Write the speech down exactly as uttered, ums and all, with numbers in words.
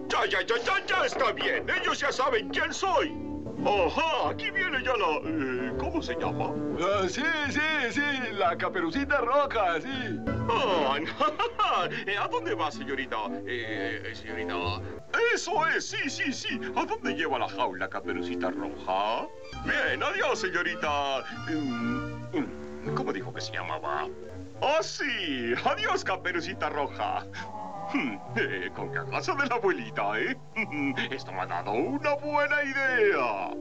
Ya, ya, ya, ya, ya está bien. Ellos ya saben quién soy. Ajá, aquí viene ya la... Eh, ¿cómo se llama? Uh, sí, sí, sí, la Caperucita Roja, sí. Ah, ¿a dónde va, señorita? Eh, señorita... Eso es, sí, sí, sí. ¿A dónde lleva la jaula, Caperucita Roja? Bien, adiós, señorita... ¿Cómo dijo que se llamaba? ¡Oh, sí! ¡Adiós, Caperucita Roja! Eh, con cagazo de la abuelita, ¿eh? Esto me ha dado una buena idea.